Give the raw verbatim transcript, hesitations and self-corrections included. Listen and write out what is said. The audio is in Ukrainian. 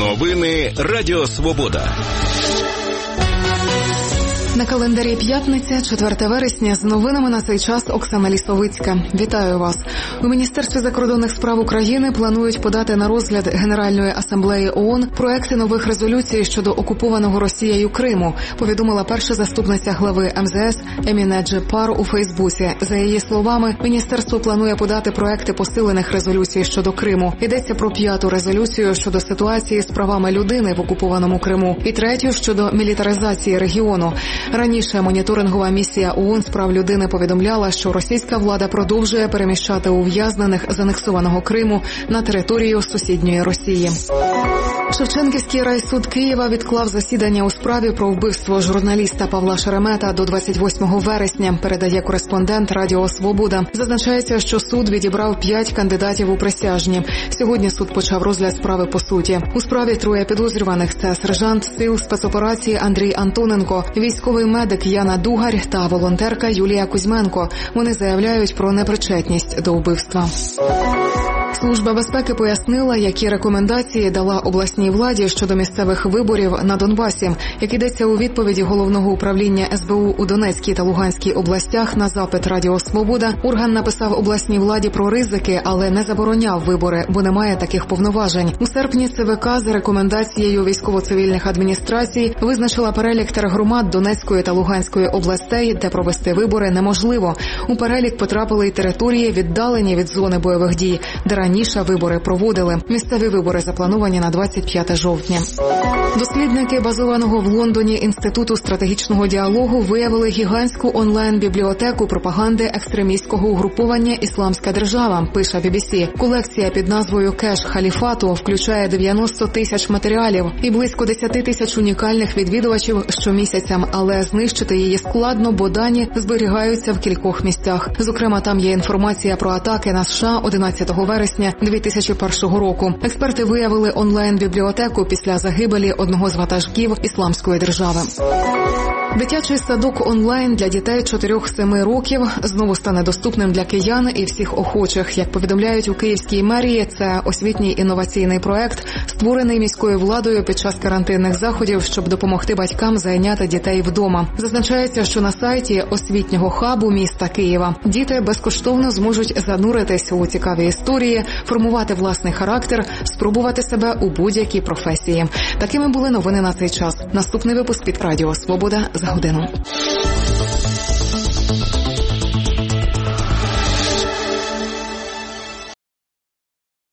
Новини Радіо Свобода. На календарі п'ятниця, четверте вересня, з новинами на цей час Оксана Лісовицька. Вітаю вас. У Міністерстві закордонних справ України планують подати на розгляд Генеральної асамблеї ООН проекти нових резолюцій щодо окупованого Росією Криму, повідомила перша заступниця глави ем зе ес Еміне Джепар у Фейсбуці. За її словами, міністерство планує подати проекти посилених резолюцій щодо Криму. Йдеться про п'яту резолюцію щодо ситуації з правами людини в окупованому Криму і третю щодо мілітаризації регіону. Раніше моніторингова місія ООН з прав людини повідомляла, що російська влада продовжує переміщати ув'язнених з анексованого Криму на територію сусідньої Росії. Шевченківський райсуд Києва відклав засідання у справі про вбивство журналіста Павла Шеремета до двадцять восьмого вересня, передає кореспондент Радіо Свобода. Зазначається, що суд відібрав п'ять кандидатів у присяжні. Сьогодні суд почав розгляд справи по суті. У справі троє підозрюваних – це сержант сил спецоперації Андрій Антоненко, військовий медик Яна Дугарь та волонтерка Юлія Кузьменко. Вони заявляють про непричетність до вбивства. Служба безпеки пояснила, які рекомендації дала обласній владі щодо місцевих виборів на Донбасі. Як йдеться у відповіді Головного управління ес бе у у Донецькій та Луганській областях на запит Радіо Свобода, орган написав обласній владі про ризики, але не забороняв вибори, бо немає таких повноважень. У серпні це ве ка за рекомендацією військово-цивільних адміністрацій визначила перелік тергромад Донецької та Луганської областей, де провести вибори неможливо. У перелік потрапили й території, віддалені від зони бойових дій, де раніше вибори проводили. Місцеві вибори заплановані на двадцять п'яте жовтня. Дослідники базованого в Лондоні Інституту стратегічного діалогу виявили гігантську онлайн-бібліотеку пропаганди екстремістського угруповання «Ісламська держава», пише бі бі сі. Колекція під назвою «Кеш халіфату» включає дев'яносто тисяч матеріалів і близько десять тисяч унікальних відвідувачів щомісяця, але знищити її складно, бо дані зберігаються в кількох місцях. Зокрема, там є інформація про атаки на США одинадцятого вересня дві тисячі першого року. Експерти виявили онлайн-бібліотеку після загибелі одного з ватажків Ісламської держави. Дитячий садок онлайн для дітей чотирьох-семи років знову стане доступним для киян і всіх охочих. Як повідомляють у Київській мерії, це освітній інноваційний проект, створений міською владою під час карантинних заходів, щоб допомогти батькам зайняти дітей вдома. Зазначається, що на сайті освітнього хабу міста Києва діти безкоштовно зможуть зануритись у цікаві історії, формувати власний характер, спробувати себе у будь-якій професії. Такими були новини на цей час. Наступний випуск під Радіо Свобода за годину.